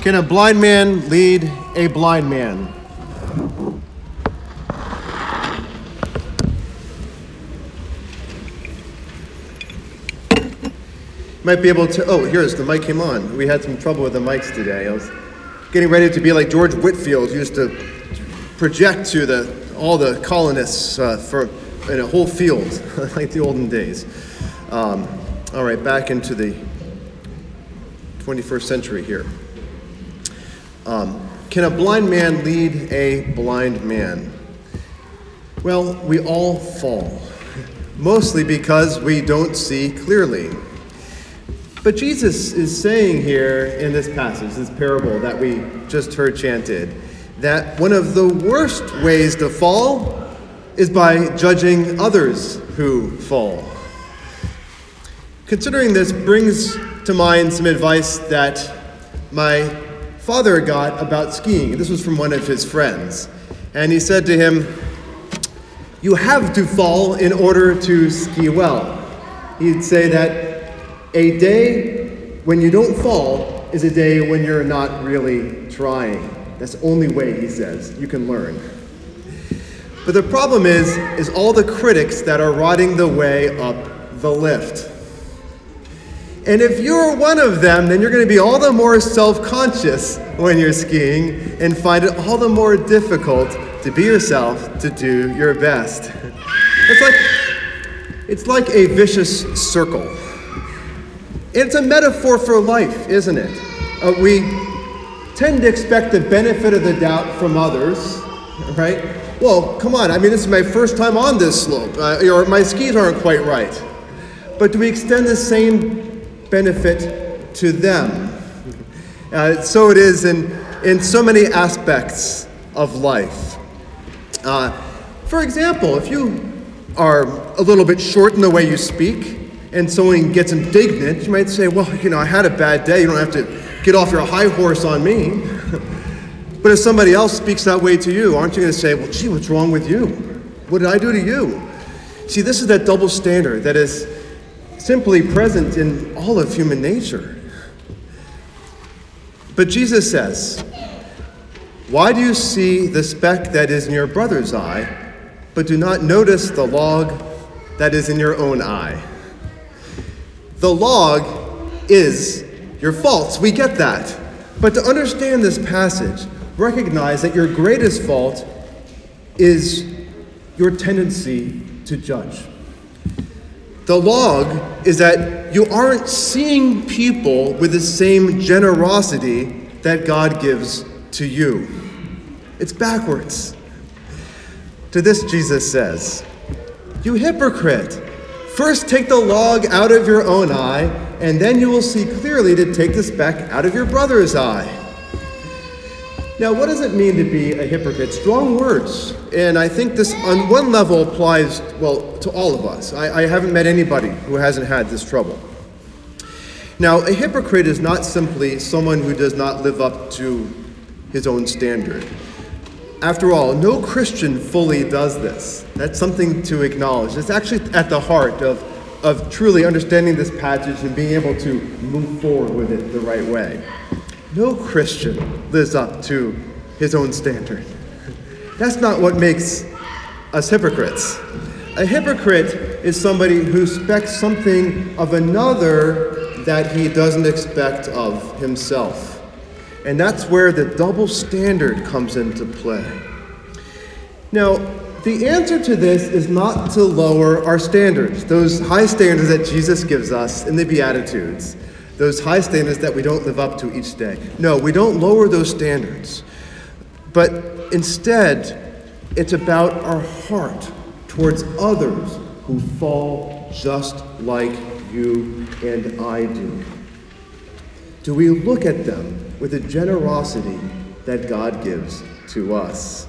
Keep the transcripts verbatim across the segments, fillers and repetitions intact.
Can a blind man lead a blind man? Might be able to, oh, here's, the mic came on. We had some trouble with the mics today. I was getting ready to be like George Whitefield, who used to project to the all the colonists uh, for in a whole field, like the olden days. Um, all right, back into the twenty-first century here. Um, can a blind man lead a blind man? Well, we all fall, mostly because we don't see clearly. But Jesus is saying here in this passage, this parable that we just heard chanted, that one of the worst ways to fall is by judging others who fall. Considering this brings to mind some advice that my father got about skiing. This was from one of his friends. And he said to him, "You have to fall in order to ski well." He'd say that a day when you don't fall is a day when you're not really trying. That's the only way, he says, you can learn. But the problem is, is all the critics that are rotting the way up the lift. And if you're one of them, then you're going to be all the more self-conscious when you're skiing and find it all the more difficult to be yourself, to do your best. It's like, it's like a vicious circle. It's a metaphor for life, isn't it? Uh, we tend to expect the benefit of the doubt from others, right? Well, come on, I mean, this is my first time on this slope, uh, or my skis aren't quite right. But do we extend the same benefit to them? Uh, so it is in, in so many aspects of life. Uh, for example, if you are a little bit short in the way you speak, and someone gets indignant, you might say, well, you know, I had a bad day. You don't have to get off your high horse on me. But if somebody else speaks that way to you, aren't you going to say, well, gee, what's wrong with you? What did I do to you? See, this is that double standard that is simply present in all of human nature. But Jesus says, why do you see the speck that is in your brother's eye, but do not notice the log that is in your own eye? The log is your faults. We get that. But to understand this passage, recognize that your greatest fault is your tendency to judge. The log is that you aren't seeing people with the same generosity that God gives to you. It's backwards. To this, Jesus says, "You hypocrite! First take the log out of your own eye, and then you will see clearly to take the speck out of your brother's eye." Now, what does it mean to be a hypocrite? Strong words. And I think this, on one level, applies, well, to all of us. I, I haven't met anybody who hasn't had this trouble. Now, a hypocrite is not simply someone who does not live up to his own standard. After all, no Christian fully does this. That's something to acknowledge. It's actually at the heart of, of truly understanding this passage and being able to move forward with it the right way. No Christian lives up to his own standard. That's not what makes us hypocrites. A hypocrite is somebody who expects something of another that he doesn't expect of himself. And that's where the double standard comes into play. Now, the answer to this is not to lower our standards, those high standards that Jesus gives us in the Beatitudes, those high standards that we don't live up to each day. No, we don't lower those standards. But instead, it's about our heart towards others who fall just like you and I do. Do we look at them with the generosity that God gives to us?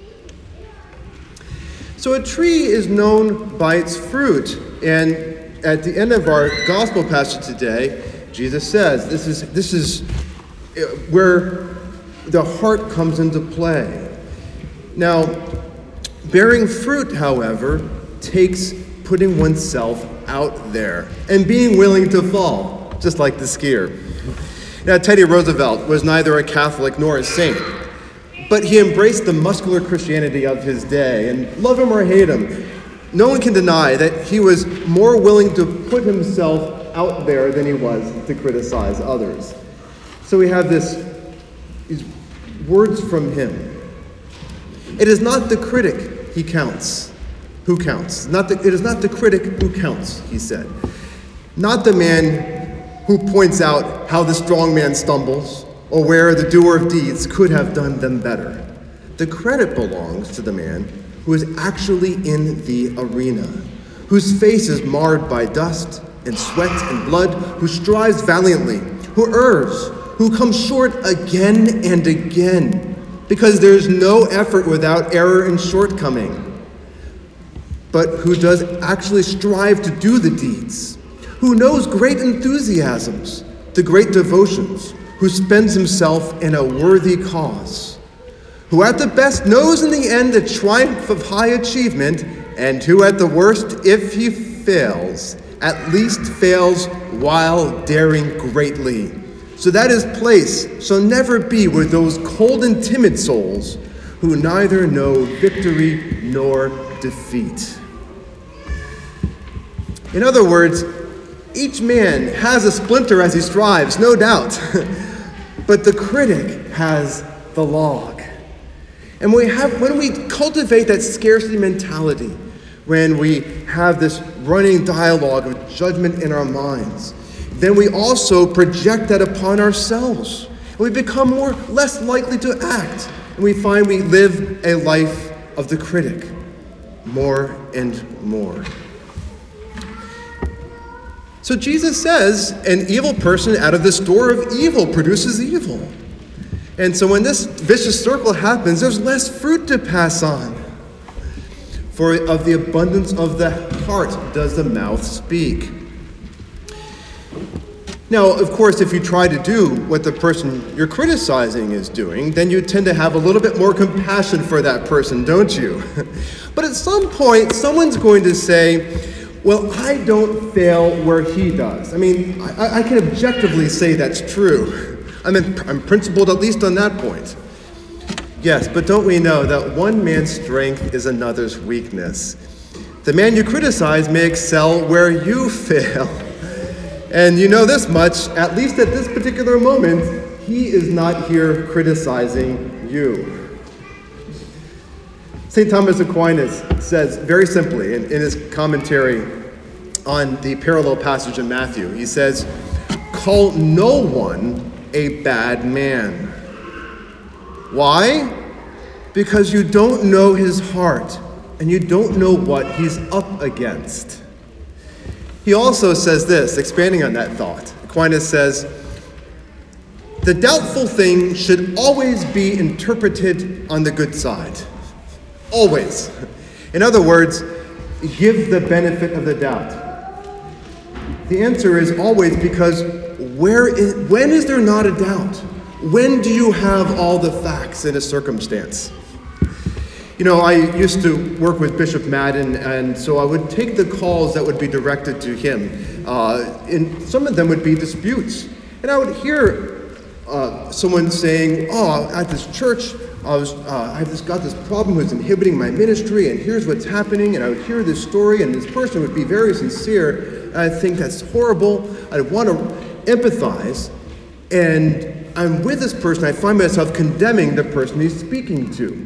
So a tree is known by its fruit. And at the end of our gospel passage today, Jesus says this is this is where the heart comes into play. Now, bearing fruit, however, takes putting oneself out there and being willing to fall, just like the skier. Now, Teddy Roosevelt was neither a Catholic nor a saint, but he embraced the muscular Christianity of his day, and love him or hate him, no one can deny that he was more willing to put himself out there than he was to criticize others. So we have this, these words from him. It is not the critic he counts, who counts. Not the, it is not the critic who counts, he said. Not the man who points out how the strong man stumbles or where the doer of deeds could have done them better. The credit belongs to the man who is actually in the arena, whose face is marred by dust and sweat and blood, who strives valiantly, who errs, who comes short again and again, because there's no effort without error and shortcoming, but who does actually strive to do the deeds, who knows great enthusiasms, the great devotions, who spends himself in a worthy cause, who at the best knows in the end the triumph of high achievement, and who at the worst, if he fails, at least fails while daring greatly, so that his place shall never be with those cold and timid souls who neither know victory nor defeat. In other words, each man has a splinter as he strives, no doubt, but the critic has the log. And we have, when we cultivate that scarcity mentality, when we have this running dialogue of judgment in our minds, then we also project that upon ourselves. And we become more less likely to act. And we find we live a life of the critic more and more. So Jesus says an evil person out of the store of evil produces evil. And so when this vicious circle happens, there's less fruit to pass on. For of the abundance of the heart does the mouth speak. Now, of course, if you try to do what the person you're criticizing is doing, then you tend to have a little bit more compassion for that person, don't you? But at some point, someone's going to say, well, I don't fail where he does. I mean, I, I can objectively say that's true. I mean, I'm principled at least on that point. Yes, but don't we know that one man's strength is another's weakness? The man you criticize may excel where you fail. And you know this much, at least at this particular moment, he is not here criticizing you. Saint Thomas Aquinas says very simply in, in his commentary on the parallel passage in Matthew, he says, "Call no one a bad man." Why? Because you don't know his heart and you don't know what he's up against. He also says this, expanding on that thought. Aquinas says, "The doubtful thing should always be interpreted on the good side." Always. In other words, give the benefit of the doubt. The answer is always, because where is, when is there not a doubt? When do you have all the facts in a circumstance? You know, I used to work with Bishop Madden, and so I would take the calls that would be directed to him. Uh, and some of them would be disputes. And I would hear uh, someone saying, "Oh, at this church, I was, uh, I've just got this problem who's inhibiting my ministry, and here's what's happening." And I would hear this story, and this person would be very sincere. And I think that's horrible. I want to empathize. And I'm with this person. I find myself condemning the person he's speaking to.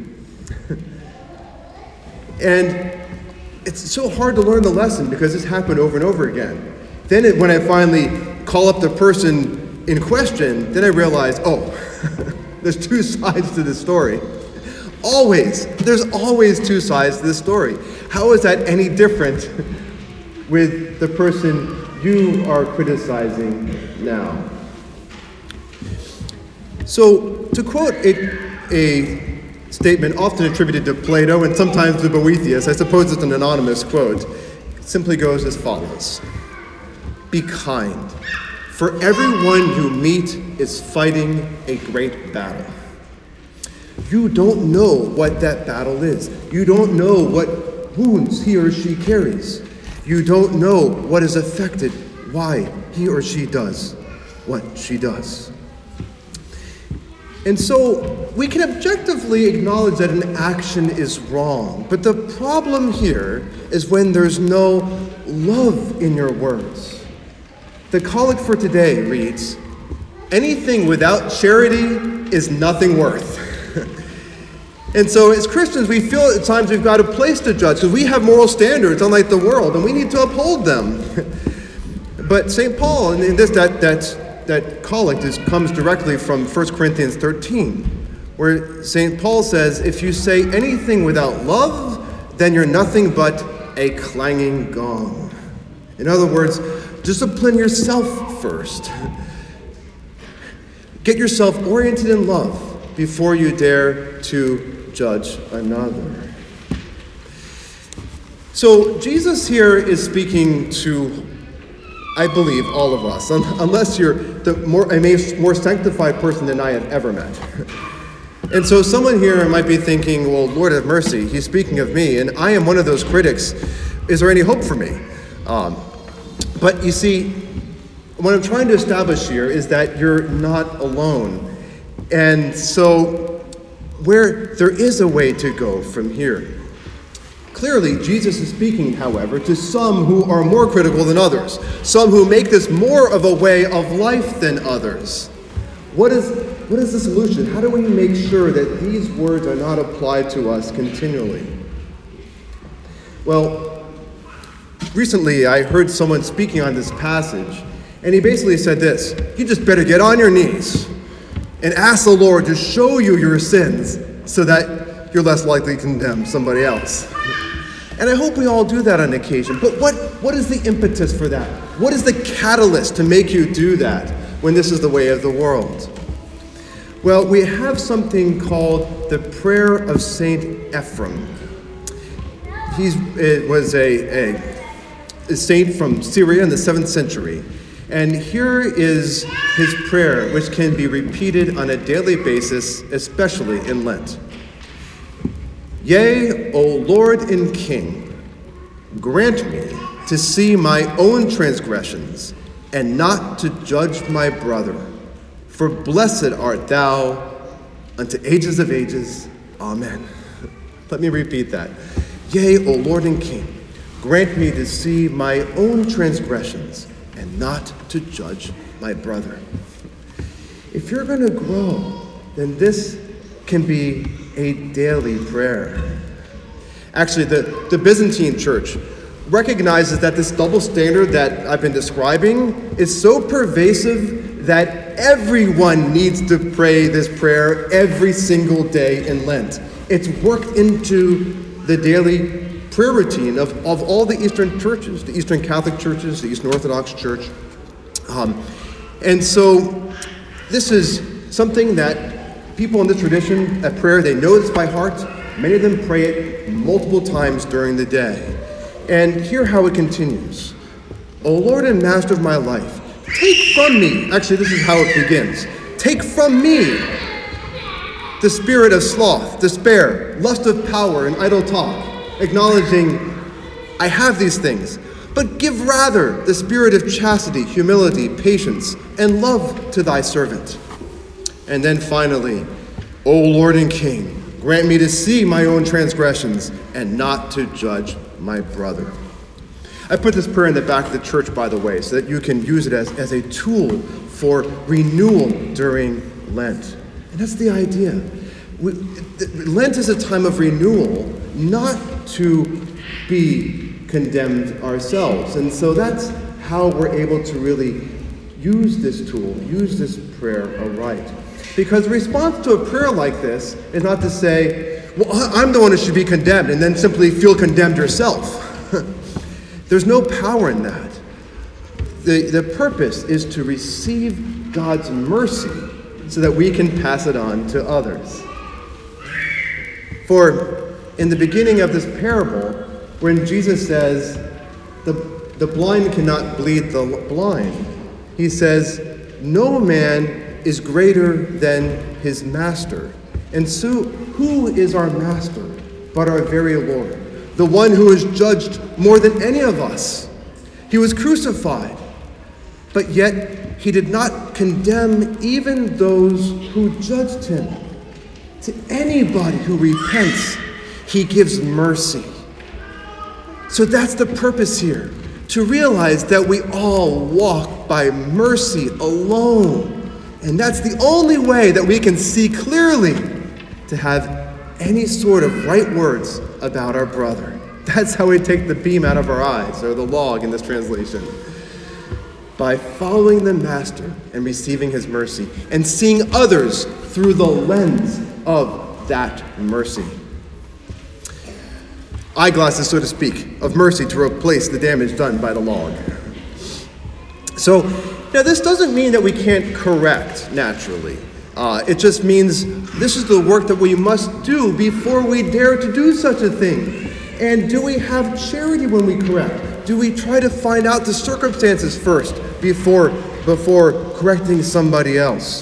And it's so hard to learn the lesson because this happened over and over again. Then it, when I finally call up the person in question, then I realize, oh, there's two sides to this story. Always. There's always two sides to this story. How is that any different with the person you are criticizing now? So, to quote a, a statement often attributed to Plato and sometimes to Boethius, I suppose it's an anonymous quote, simply goes as follows: "Be kind, for everyone you meet is fighting a great battle. You don't know what that battle is. You don't know what wounds he or she carries. You don't know what is affected, why he or she does what she does. And so we can objectively acknowledge that an action is wrong. But the problem here is when there's no love in your words. The collect for today reads, anything without charity is nothing worth. And so as Christians, we feel at times we've got a place to judge because we have moral standards unlike the world, and we need to uphold them. But Saint Paul, in this, that, that, that collect is, comes directly from First Corinthians thirteen, where Saint Paul says, if you say anything without love, then you're nothing but a clanging gong. In other words, discipline yourself first. Get yourself oriented in love before you dare to judge another. So Jesus here is speaking to, I believe, all of us, unless you're the more, a more sanctified person than I have ever met. And so someone here might be thinking, well, Lord have mercy, he's speaking of me, and I am one of those critics. Is there any hope for me? Um, but you see, what I'm trying to establish here is that you're not alone. And so where there is a way to go from here. Clearly, Jesus is speaking, however, to some who are more critical than others, some who make this more of a way of life than others. What is, what is the solution? How do we make sure that these words are not applied to us continually? Well, recently I heard someone speaking on this passage, and he basically said this: you just better get on your knees and ask the Lord to show you your sins so that you're less likely to condemn somebody else. And I hope we all do that on occasion. But what, what is the impetus for that? What is the catalyst to make you do that when this is the way of the world? Well, we have something called the Prayer of Saint Ephrem. He was a, a, a saint from Syria in the seventh century. And here is his prayer, which can be repeated on a daily basis, especially in Lent. Yea, O Lord and King, grant me to see my own transgressions and not to judge my brother. For blessed art thou unto ages of ages. Amen. Let me repeat that. Yea, O Lord and King, grant me to see my own transgressions and not to judge my brother. If you're going to grow, then this can be a daily prayer. Actually, the, the Byzantine Church recognizes that this double standard that I've been describing is so pervasive that everyone needs to pray this prayer every single day in Lent. It's worked into the daily prayer routine of, of all the Eastern churches, the Eastern Catholic churches, the Eastern Orthodox Church. Um, and so this is something that people in the tradition at prayer, they know this by heart. Many of them pray it multiple times during the day. And hear how it continues. O Lord and Master of my life, take from me, actually this is how it begins, take from me the spirit of sloth, despair, lust of power, and idle talk, acknowledging I have these things, but give rather the spirit of chastity, humility, patience, and love to thy servant. And then finally, O Lord and King, grant me to see my own transgressions and not to judge my brother. I put this prayer in the back of the church, by the way, so that you can use it as, as a tool for renewal during Lent. And that's the idea. We, Lent is a time of renewal, not to be condemned ourselves. And so that's how we're able to really use this tool, use this prayer aright. Because the response to a prayer like this is not to say, well, I'm the one who should be condemned, and then simply feel condemned yourself. There's no power in that. The, the purpose is to receive God's mercy so that we can pass it on to others. For in the beginning of this parable, when Jesus says, the, the blind cannot lead the blind, he says, no man is greater than his master. And so who is our master but our very Lord? The one who is judged more than any of us. He was crucified, but yet he did not condemn even those who judged him. To anybody who repents, he gives mercy. So that's the purpose here, to realize that we all walk by mercy alone. And that's the only way that we can see clearly to have any sort of right words about our brother. That's how we take the beam out of our eyes, or the log in this translation. By following the Master and receiving his mercy, and seeing others through the lens of that mercy. Eyeglasses, so to speak, of mercy to replace the damage done by the log. So, now this doesn't mean that we can't correct naturally. Uh, it just means this is the work that we must do before we dare to do such a thing. And do we have charity when we correct? Do we try to find out the circumstances first before, before correcting somebody else?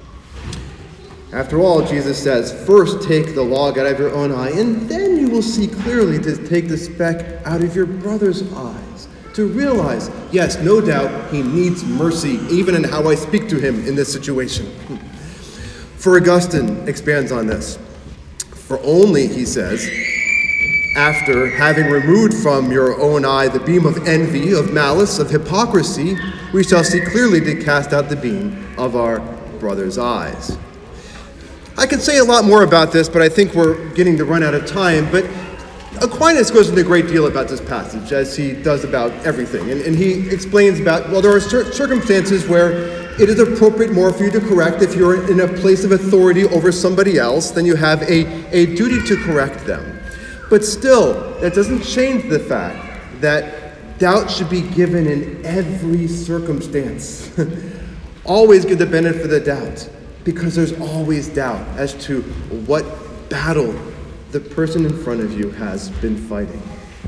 After all, Jesus says, first take the log out of your own eye, and then you will see clearly to take the speck out of your brother's eyes. To realize, yes, no doubt, he needs mercy, even in how I speak to him in this situation. For Augustine expands on this. For only, he says, after having removed from your own eye the beam of envy, of malice, of hypocrisy, we shall see clearly to cast out the beam of our brother's eyes. I can say a lot more about this, but I think we're getting to run out of time. But Aquinas goes into a great deal about this passage, as he does about everything. And, and he explains about, well, there are certain circumstances where it is appropriate more for you to correct. If you're in a place of authority over somebody else, then you have a, a duty to correct them. But still, that doesn't change the fact that doubt should be given in every circumstance. Always give the benefit of the doubt, because there's always doubt as to what battle the person in front of you has been fighting.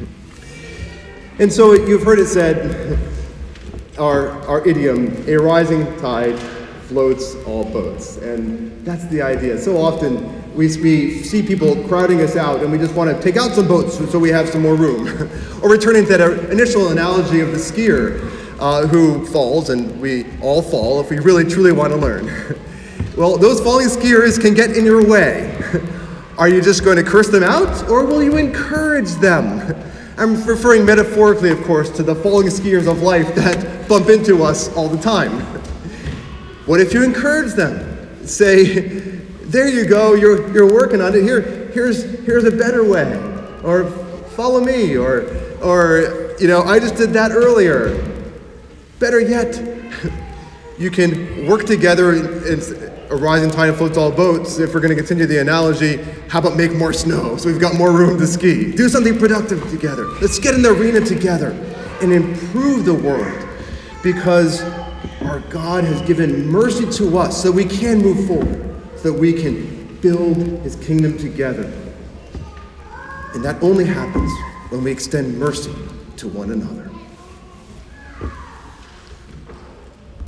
And so you've heard it said, our, our idiom, a rising tide floats all boats. And that's the idea. So often we, we see people crowding us out, and we just want to take out some boats so we have some more room. Or returning to that initial analogy of the skier uh, who falls, and we all fall if we really truly want to learn. Well, those falling skiers can get in your way. Are you just going to curse them out, or will you encourage them? I'm referring metaphorically, of course, to the falling skiers of life that bump into us all the time. What if you encourage them? Say, there you go, you're you're working on it. Here, here's here's a better way. Or follow me, or or you know, I just did that earlier. Better yet, you can work together in a rising tide floats all boats. If we're going to continue the analogy, how about make more snow so we've got more room to ski? Do something productive together. Let's get in the arena together and improve the world, because our God has given mercy to us so we can move forward, so that we can build his kingdom together. And that only happens when we extend mercy to one another.